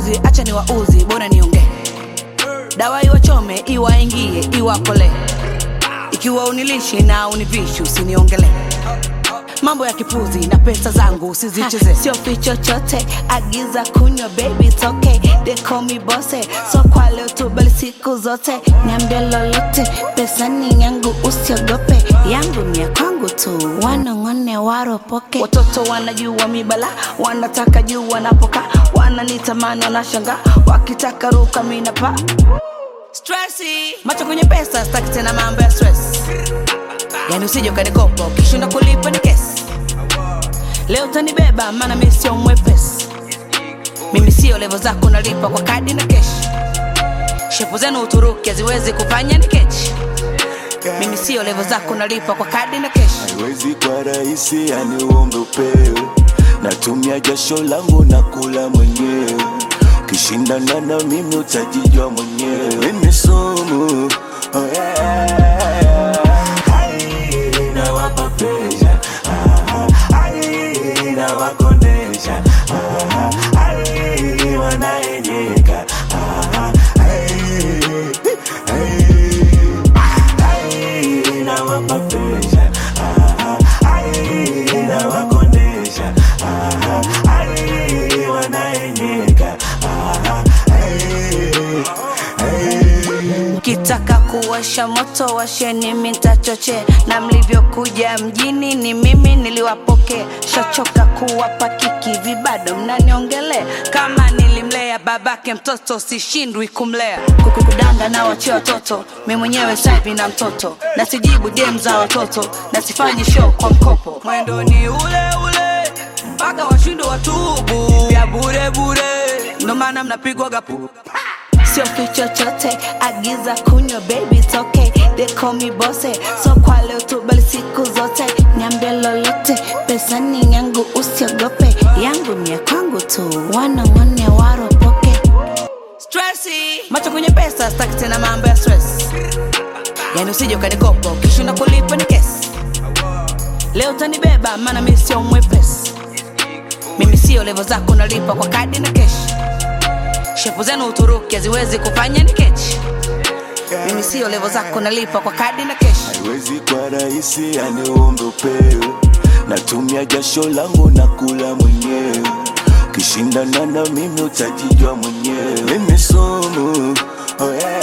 upuzi, acha ni wauzi, bora niongee. Dawa iwachome, iwaingie, iwakole. Ikiwa unilishi na univishu, usiniongele. Mambo ya kipuzi na pesa zangu usizicheze. Sio ficho chote, agiza kunywa baby it's okay. They call me bosse, so kwa leo tu bali siku zote. Niambia lolote, pesa ni yangu usiogope. Yangu ni ya kwangu tu, wanongone waropoke. Watoto wanajua mibala, wanataka juu wanapoka. Wananitamani wanashanga, wakitaka ruka mina pa. Stressy, macho kwenye pesa, staki tena mambo ya stress. Yani usije ukanikopa, ukishinda kulipa ni kesi. Leo utanibeba, maana mimi sio mwepesi. Mimi sio level zako nalipa kwa kadi na cash. Shepu zenu Uturuki haziwezi kufanya ni kechi. Mimi sio level zako nalipa kwa kadi na cash. Haiwezi kwa rahisi yani uombe upewe. Natumia jasho langu na kula mwenyewe. Ukishindana na mimi utajijua mwenyewe. Mimi sumu, oh yeah. Nawapa pressure, nawakonesha, wanaenyeka, nawapa pressure, nawakonesha, wanaenyeka. Kitaka kuwasha moto washeni mitachoche. Na mlivyokuja mjini ni mimi niliwapoke. Shachoka kuwapa kiki vibado mnaniongele. Kama nilimlea babake mtoto sishindwi kumlea. Kukudanga na wachia watoto, mimi mwenyewe saivi na mtoto. Na sijibu game za watoto, na sifanyi show kwa mkopo. Mwendo ni ule ule, mpaka washindo watubu. Ya bure bure, ndo maana mnapigwa gapu. Sio ficho chote, agiza kunywa baby it's okay. They call me bosse, so kwa leo tu bali siku zote. Niambia lolote, pesa ni yangu usiogope. Yangu ni ya kwangu tu, wanongone waropoke. Stressy, macho kwenye pesa, staki tena mambo ya stress. Yani usije ukanikopa, ukishinda kulipa ni kesi. Leo utanibeba, maana mimi sio mwepesi. Mimi sio level zako nalipa kwa kadi na cash. Shepu zenu Uturuki haziwezi kufanya ni kechi. Mimi sio level zako nalipa kwa kadi na cash. Haiwezi kwa rahisi yani uombe upewe. Natumia jasho langu na kula mwenyewe. Ukishindana na mimi utajijua mwenyewe. Mimi sumu, oh yeah.